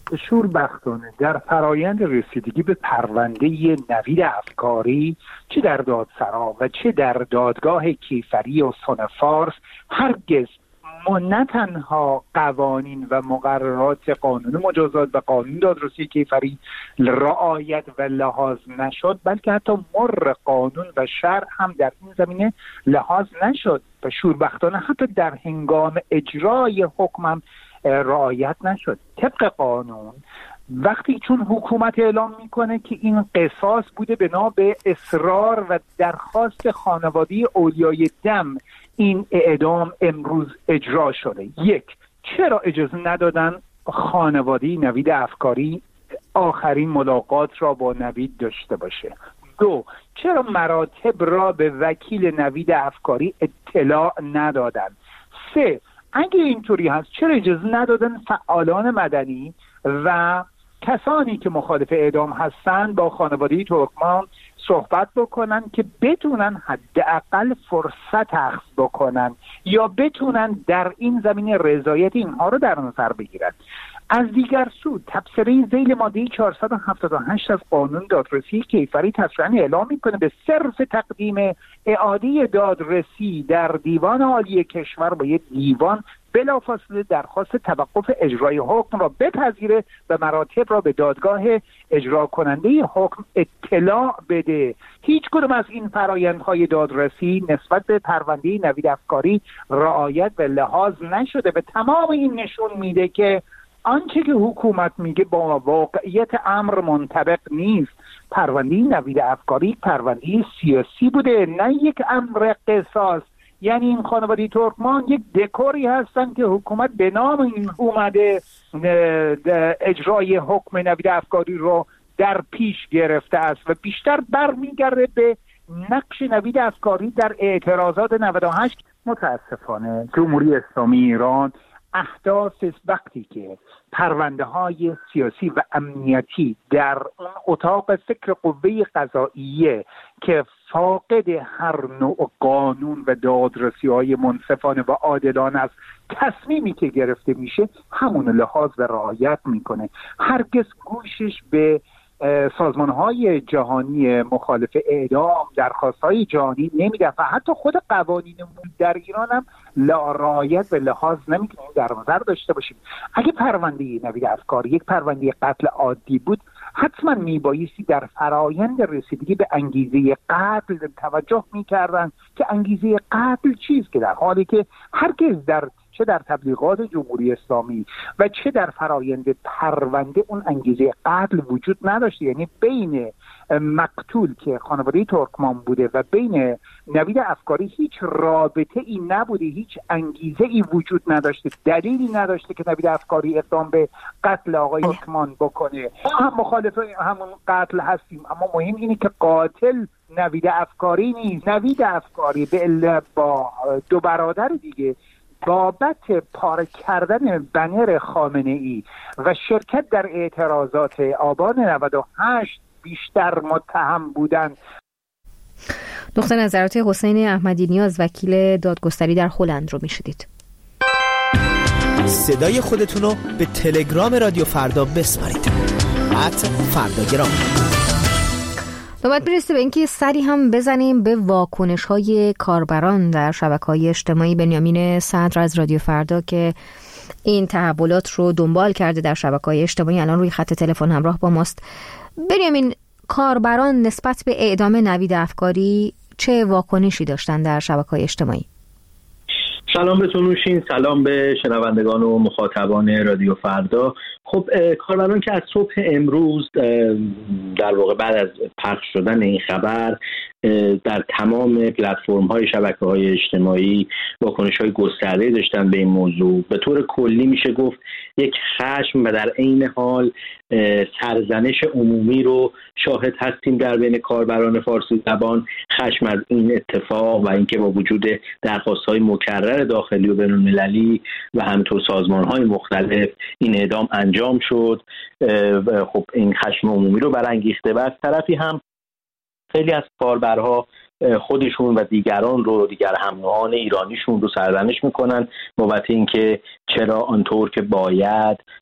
شوربختانه در فرایند رسیدگی به پرونده نوید افکاری، چه در دادسرا و چه در دادگاه کیفری استان فارس، هرگز ما نه تنها قوانین و مقررات قانون مجازات و قانون دادرسی کیفری رعایت و لحاظ نشد، بلکه حتی مر قانون و شرع هم در این زمینه لحاظ نشد و شوربختانه حتی در هنگام اجرای حکم هم رعایت نشد. طبق قانون وقتی چون حکومت اعلام میکنه که این قصاص بوده بنا به اصرار و درخواست خانواده اولیای دم این اعدام امروز اجرا شده، یک، چرا اجازه ندادن خانواده نوید افکاری آخرین ملاقات را با نوید داشته باشه؟ دو، چرا مراتب را به وکیل نوید افکاری اطلاع ندادن؟ سه، اگه اینطوری هست چرا اجازه ندادن فعالان مدنی و کسانی که مخالف اعدام هستن با خانواده ترکمان صحبت بکنن که بتونن حداقل فرصت اخذ بکنن یا بتونن در این زمینه رضایت اینها رو در نظر بگیرن؟ از دیگر سو تبصره ذیل ماده چهارصد و هفتاد و هشت از قانون دادرسی کیفری تصریحاً اعلام میکنه به صرف تقدیم اعاده دادرسی در دیوان عالی کشور باید دیوان بلافاصله درخواست توقف اجرای حکم را بپذیره و مراتب را به دادگاه اجرا کننده حکم اطلاع بده. هیچ کدوم از این فرآیندهای دادرسی نسبت به پرونده نوید افکاری رعایت و لحاظ نشده و تمام این نشون میده که آنچه که حکومت میگه با واقعیت امر منطبق نیست. پرونده نوید افکاری پرونده سیاسی بوده، نه یک امر قصاص. یعنی این خانواده ترکمان یک دکوری هستن که حکومت به نام این اومده اجرای حکم نوید افکاری رو در پیش گرفته است و بیشتر برمیگرده به نقش نوید افکاری در اعتراضات نود و هشت. متاسفانه جمهوری اسلامی ایران احداث وقتی که پرونده های سیاسی و امنیتی در اون اتاق فکر قوه قضاییه که فاقد هر نوع قانون و دادرسی های منصفانه و عادلانه است، تصمیمی که گرفته میشه همون لحاظ و رعایت میکنه. هرگز گوشش به سازمان های جهانی مخالف اعدام، درخواست های جهانی نمیده و حتی خود قوانینمون در ایران هم رعایت و لحاظ نمیکنیم در نظر داشته باشیم. اگه پرونده نوید افکاری یک پرونده قتل عادی بود، حتما میبایستی در فرایند رسیدگی به انگیزه قتل توجه میکردن که انگیزه قتل چیست، که در حالی که هرگز در چه در تبلیغات جمهوری اسلامی و چه در فرایند پرونده اون انگیزه قتل وجود نداشته. یعنی بین مقتول که خانواده ترکمان بوده و بین نوید افکاری هیچ رابطه ای نبوده، هیچ انگیزه ای وجود نداشته، دلیلی نداشته که نوید افکاری اقدام به قتل آقای ترکمان بکنه. ما هم مخالف همون قتل هستیم، اما مهم اینه که قاتل نوید افکاری نیست. نوید افکاری به علت با دو برادر دیگه بابت پاره کردن بنر خامنه ای و شرکت در اعتراضات آبان نود و هشت بیشتر متهم بودند. نقطه نظرات حسین احمدی نیاز وکیل دادگستری در هلند رو میشدید. صدای خودتون رو به تلگرام رادیو فردا بسپارید. ات فرداگرام. نوبت میرسه به اینکه سری هم بزنیم به واکنش‌های کاربران در شبکه‌های اجتماعی. بنیامین صدر از رادیو فردا که این تحولات رو دنبال کرده در شبکه‌های اجتماعی الان روی خط تلفن همراه با ماست. بنیامین، کاربران نسبت به اعدام نوید افکاری چه واکنشی داشتن در شبکه‌های اجتماعی؟ سلام به تونوشین، سلام به شنوندگان و مخاطبان رادیو فردا. خب کاربران که از صبح امروز در واقع بعد از پخش شدن این خبر در تمام پلتفرم‌های شبکه‌های اجتماعی واکنش‌های گسترده داشتن به این موضوع. به طور کلی میشه گفت یک خشم و در عین حال سرزنش عمومی رو شاهد هستیم در بین کاربران فارسی زبان. خشم از این اتفاق و اینکه با وجود درخواست‌های مکرر داخلی و بین‌المللی و همینطور سازمان‌های مختلف این اعدام انجام شد، خب این خشم عمومی رو برانگیخته و از طرفی هم خیلی از کاربرها خودشون و دیگران رو دیگر هم‌نوعان ایرانیشون رو سرزنش میکنن بابت اینکه چرا آنطور که باید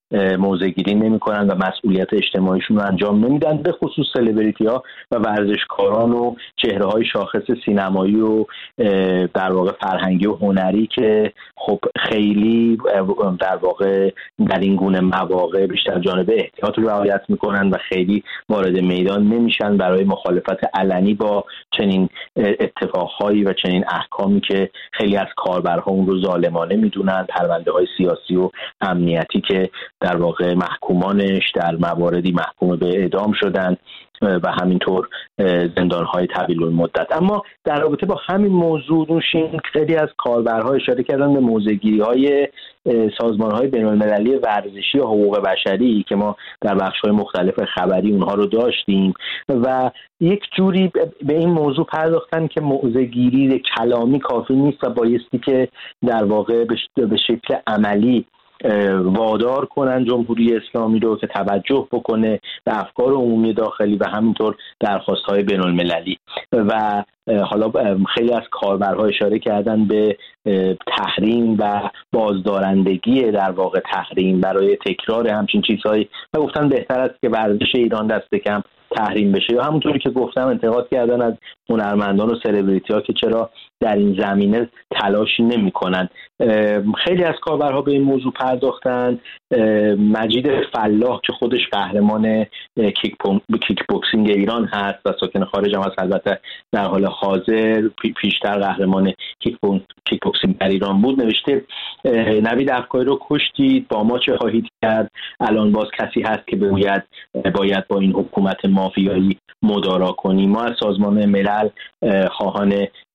موضع‌گیری نمی‌کنن و مسئولیت اجتماعیشون رو انجام نمیدن، به خصوص سلبریتی‌ها و ورزشکاران و چهره‌های شاخص سینمایی و در واقع فرهنگی و هنری که خب خیلی در واقع در این گونه مواقع بیشتر جانب احتیاط رو رعایت می‌کنن و خیلی وارد میدان نمیشن برای مخالفت علنی با چنین اتفاقهایی و چنین احکامی که خیلی از کاربرها اون رو ظالمانه میدونن. پرونده‌های سیاسی و امنیتی که در واقع محکومانش در مواردی محکوم به اعدام شدن و همینطور زندان‌های طویل المدت. اما در رابطه با همین موضوع نوشین خیلی از کاربرها اشاره کردن به موضع‌گیری‌های سازمان‌های بین‌المللی ورزشی و حقوق بشری که ما در بخش‌های مختلف خبری اونها رو داشتیم و یک جوری به این موضوع پرداختن که موضع‌گیری کلامی کافی نیست و بایستی که در واقع به شکل عملی وادار کنن جمهوری اسلامی رو که توجه بکنه به افکار عمومی داخلی و همینطور درخواست‌های بین‌المللی. و حالا خیلی از کاربرها اشاره کردن به تحریم و بازدارندگی در واقع تحریم برای تکرار همچین چیزهایی و گفتن بهتر است که ورزش ایران دست کم تحریم بشه. یا همونطوری که گفتم انتقاد کردن از هنرمندان و سلبریتی‌ها که چرا در این زمینه تلاشی نمی‌کنن. خیلی از کاربرها به این موضوع پرداختن. مجید فلاح که خودش قهرمان کیک, کیک بوکسینگ ایران هست و ساکن خارج هم هست، البته در حال حاضر پیشتر قهرمان کیک بوکسینگ در ایران بود، نوشته نوید افکاری رو کشتید، با ما چه خواهید کرد؟ الان باز کسی هست که بگوید باید با این حکومت مافیایی مدارا کنیم. ما از سازمان ملل خواهان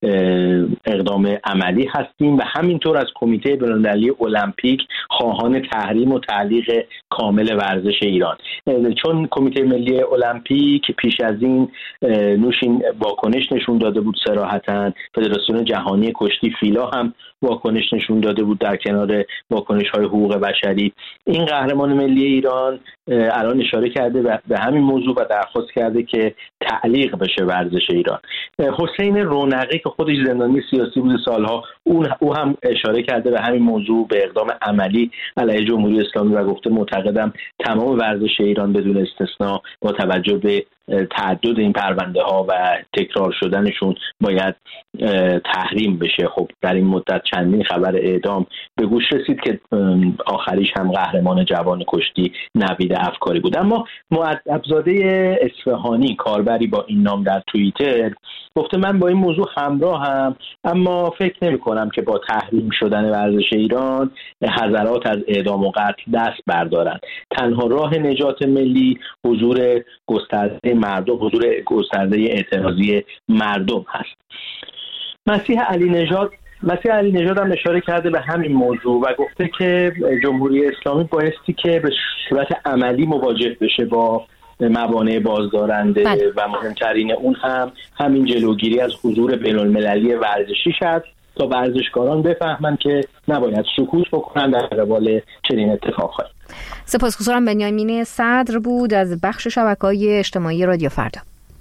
اقدام عملی هستیم و همینطور از کمیته بین‌المللی المپیک خواهان تحریم و تعلیق کامل ورزش ایران. چون کمیته ملی المپیک پیش از این نوشین واکنش نشون داده بود صراحتاً، فدراسیون جهانی کشتی فیلا هم واکنش نشون داده بود در کنار واکنش‌های حقوق بشری. این قهرمان ملی ایران الان اشاره کرده به همین موضوع و درخواست کرده که تعلیق بشه ورزش ایران. حسین رونقی که خودش زندانی سیاسی بود سالها، اون او هم اشاره کرده به همین موضوع، به اقدام عملی علیه جمهوری اسلامی و گفته معتقدم تمام ورزش ایران بدون استثنا با توجه به تعدد این پرونده ها و تکرار شدنشون باید تحریم بشه. خب در این مدت چندین خبر اعدام به گوش رسید که آخریش هم قهرمان جوان کشتی نوید افکاری بود. اما مؤدب‌زاده اصفهانی کاربری با این نام در توییتر گفته من با این موضوع همراه هم، اما فکر نمی کنم که با تحریم شدن ورزش ایران حضرات از اعدام و قتل دست بردارند. تنها راه نجات ملی حضور گسترده مردم، حضور گسترده اعتراضی مردم هست. مسیح علی نژاد مسیح علی نژاد هم اشاره کرده به همین موضوع و گفته که جمهوری اسلامی بایستی که به صورت عملی مواجه بشه با موانع بازدارنده بله. و مهمترین اون هم همین جلوگیری از حضور بین‌المللی ورزشی شد تا ورزشکاران بفهمن که نباید سکوت بکنن در قبال چنین اتفاقهایی. سپاسگزارم. بنیامین صدر بود از بخش شبکه‌های اجتماعی رادیو فردا.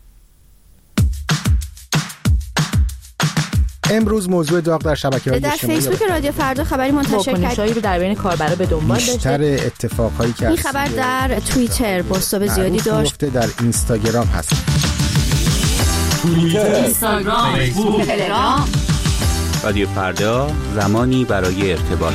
امروز موضوع داغ در شبکه‌های اجتماعی در فیسبوک رادیو فردا خبری منتشر کرد رو در بین کاربرا به دنبال داشته. بیشتر اتفاقهایی که این خبر در توییتر بازتاب زیادی داشت. در اینستاگرام هست. توییتر، اینستاگرام، فیسبوک، تلگرام. رادیو فردا، زمانی برای ارتباط.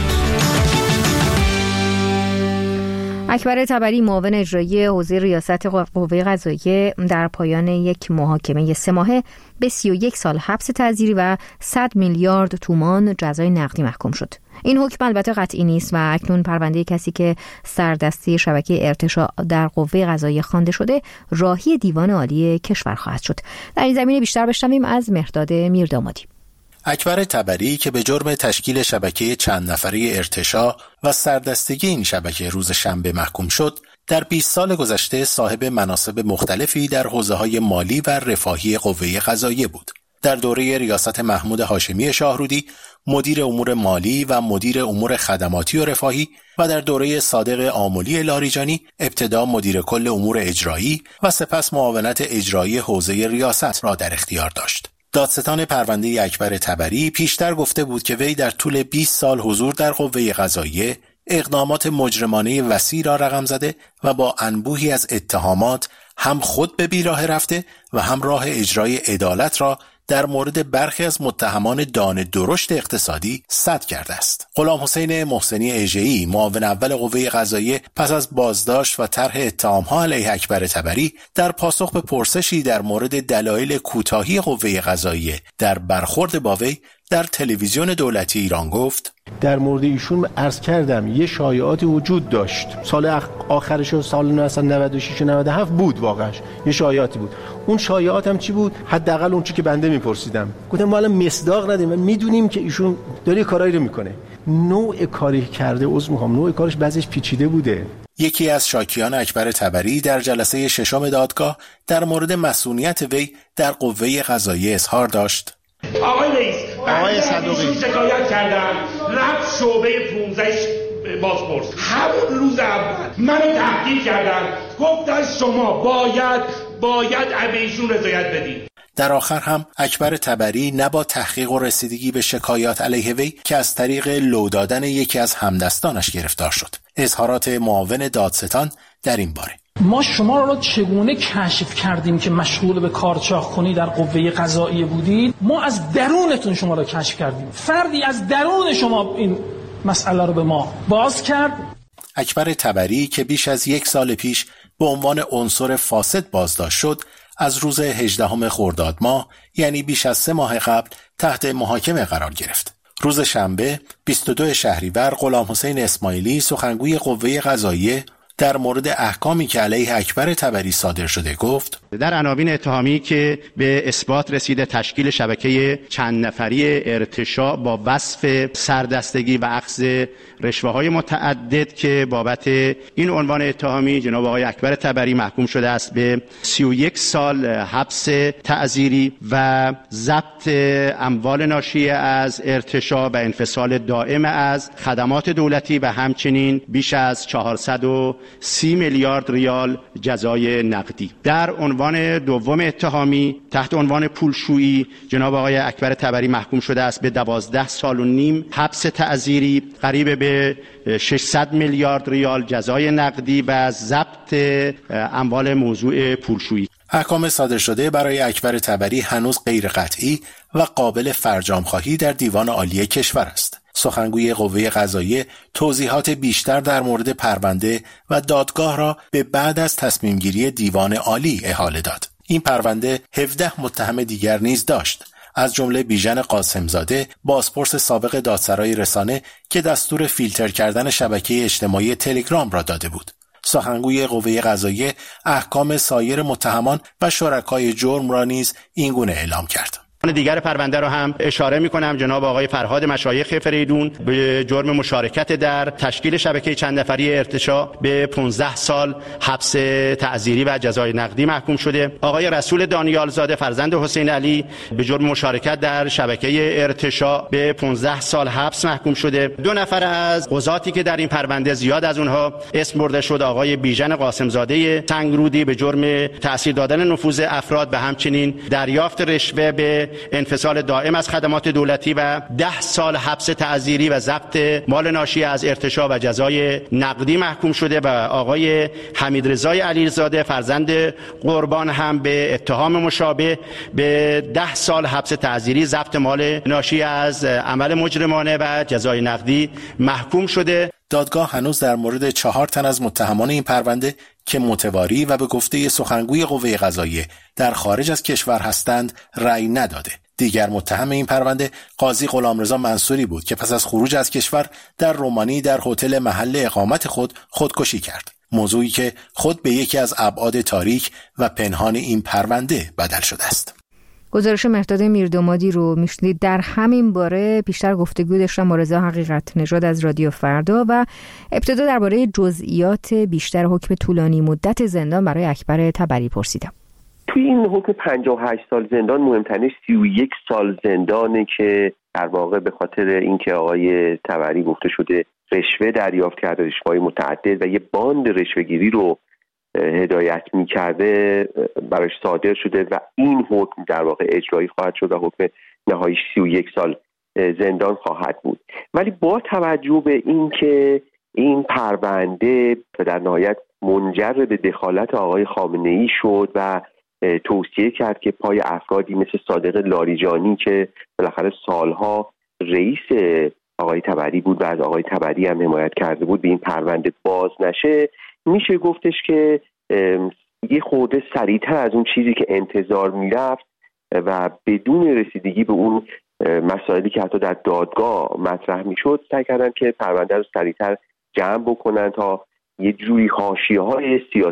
اکبر طبری معاون اجرایی حوزه ریاست قوه قضاییه در پایان یک محاکمه سه ماهه به سی و یک سال حبس تعزیری و صد میلیارد تومان جزای نقدی محکوم شد. این حکم البته قطعی نیست و اکنون پرونده کسی که سردسته شبکه ارتشاء در قوه قضاییه خوانده شده راهی دیوان عالی کشور خواهد شد. در این زمینه بیشتر بشنویم از مهرداد میردامادی. اکبر طبری که به جرم تشکیل شبکه چند نفره ارتشاء و سردستگی این شبکه روز شنبه محکوم شد، در بیست سال گذشته صاحب مناصب مختلفی در حوزه‌های مالی و رفاهی قوه قضاییه بود. در دوره ریاست محمود هاشمی شاهرودی مدیر امور مالی و مدیر امور خدماتی و رفاهی و در دوره صادق آملی لاریجانی ابتدا مدیر کل امور اجرایی و سپس معاونت اجرایی حوزه ریاست را در اختیار داشت. دادستان پرونده اکبر طبری پیشتر گفته بود که وی در طول بیست سال حضور در قوه قضاییه اقدامات مجرمانه وسیع را رقم زده و با انبوهی از اتهامات هم خود به بیراه رفته و هم راه اجرای عدالت را در مورد برخی از متهمان دانه درشت اقتصادی سد کرده است. غلام حسین محسنی اژه‌ای، معاون اول قوه قضاییه، پس از بازداشت و طرح اتهام‌ها علیه اکبر طبری در پاسخ به پرسشی در مورد دلایل کوتاهی قوه قضاییه در برخورد با وی در تلویزیون دولتی ایران گفت: در مورد ایشون عرض کردم یه شایعاتی وجود داشت، سال آخرش و سال نود و شش و نود و هفت بود، واقعا یه شایعاتی بود. اون شایعات هم چی بود؟ حداقل اون چی که بنده میپرسیدم، گفتم ما الان مصداق ندیم و میدونیم که ایشون داره کارایی رو میکنه. نوع کاری کرده، عذر میخوام، نوع کارش بعضیش پیچیده بوده. یکی از شاکیان اکبر طبری در جلسه ششم دادگاه در مورد مسئولیت وی در قوه قضاییه اظهار داشت: آقای رئیس، آقای صدوقی شکایت کردن، رفت شعبه پانزده بازپرس، همون روز اول منو تحقیق کردن، گفتن شما باید باید به ایشون رضایت بدید. در آخر هم اکبر طبری نه با تحقیق و رسیدگی به شکایات علیه وی که از طریق لو دادن یکی از همدستانش گرفتار شد. اظهارات معاون دادستان در این باره: ما شما را چگونه کشف کردیم که مشغول به کارچاخ کنی در قوه قضاییه بودید؟ ما از درونتون شما را کشف کردیم. فردی از درون شما این مسئله رو به ما باز کرد. اکبر طبری که بیش از یک سال پیش به عنوان عنصر فاسد بازداشت شد، از روز هجدهم خرداد ماه، یعنی بیش از سه ماه قبل، تحت محاکمه قرار گرفت. روز شنبه بیست و دوم شهریور غلام حسین اسماعیلی، سخنگوی قوه قضاییه، در مورد احکامی که علیه اکبر طبری صادر شده گفت: در عناوین اتهامی که به اثبات رسیده تشکیل شبکه چند نفری ارتشاء با وصف سردستگی و اخذ رشوه‌های متعدد که بابت این عنوان اتهامی جناب آقای اکبر طبری محکوم شده است به سی و یک سال حبس تعزیری و ضبط اموال ناشی از ارتشاء و انفصال دائم از خدمات دولتی و همچنین بیش از چهارصد و سی میلیارد ریال جزای نقدی. در عنوان دوم اتهامی تحت عنوان پولشویی جناب آقای اکبر طبری محکوم شده است به دوازده سال و نیم حبس تعزیری، قریب به ششصد میلیارد ریال جزای نقدی و ضبط اموال موضوع پولشویی. احکام صادر شده برای اکبر طبری هنوز غیر قطعی و قابل فرجام خواهی در دیوان عالی کشور است. سخنگوی قوه قضاییه توضیحات بیشتر در مورد پرونده و دادگاه را به بعد از تصمیم گیری دیوان عالی احاله داد. این پرونده هفده متهم دیگر نیز داشت، از جمله بیژن قاسمزاده، بازپرس سابق دادسرای رسانه که دستور فیلتر کردن شبکه اجتماعی تلگرام را داده بود. سخنگوی قوه قضاییه احکام سایر متهمان و شرکای جرم را نیز اینگونه اعلام کرد. دیگر پرونده رو هم اشاره می‌کنم. جناب آقای فرهاد مشایخ فریدون به جرم مشارکت در تشکیل شبکه چند نفری ارتشاء به پانزده سال حبس تعزیری و جزای نقدی محکوم شده. آقای رسول دانیال زاده فرزند حسین علی به جرم مشارکت در شبکه ارتشاء به پانزده سال حبس محکوم شده. دو نفر از قضاتی که در این پرونده زیاد از اونها اسم برده شد، آقای بیژن قاسم زاده سنگرودی به جرم تأثیر دادن نفوذ افراد و همچنین دریافت رشوه به انفصال دائم از خدمات دولتی و ده سال حبس تعزیری و ضبط مال ناشی از ارتشاء و جزای نقدی محکوم شده و آقای حمیدرضای علیزاده فرزند قربان هم به اتهام مشابه به ده سال حبس تعزیری، ضبط مال ناشی از عمل مجرمانه و جزای نقدی محکوم شده. دادگاه هنوز در مورد چهار تن از متهمان این پرونده که متواری و به گفته سخنگوی قوه قضاییه در خارج از کشور هستند رأی نداده. دیگر متهم این پرونده قاضی غلامرضا منصوری بود که پس از خروج از کشور در رومانی در هتل محل اقامت خود خودکشی کرد. موضوعی که خود به یکی از ابعاد تاریک و پنهان این پرونده بدل شده است. گزارش مهرداد میردامادی رو میشنید. در همین باره بیشتر گفتگو داشتم با رضا حقیقت نژاد از رادیو فردا و ابتدا درباره جزئیات بیشتر حکم طولانی مدت زندان برای اکبر طبری پرسیدم. توی این حکم پنجاه و هشت سال زندان مهمترینش سی و یک سال زندانه که در واقع به خاطر اینکه آقای طبری گفته شده رشوه دریافت کرده، رشوه‌های متعدد و یه باند رشوه‌گیری رو هدایت می‌کرده براش صادر شده و این حکم در واقع اجرایی خواهد شد و حکم نهایی سی و یک سال زندان خواهد بود. ولی با توجه به اینکه این پرونده در نهایت منجر به دخالت آقای خامنه‌ای شد و توصیه کرد که پای افرادی مثل صادق لاریجانی که بالاخره سالها رئیس آقای تبری بود و از آقای تبری هم حمایت کرده بود به این پرونده باز نشه. میشه گفتش که یه خورده سریعتر از اون چیزی که انتظار میرفت و بدون رسیدگی به اون مسائلی که حتی در دادگاه مطرح میشد سعی کردن که پرونده رو سریعتر جمع بکنن تا یه جوری حاشیه‌های سیاسی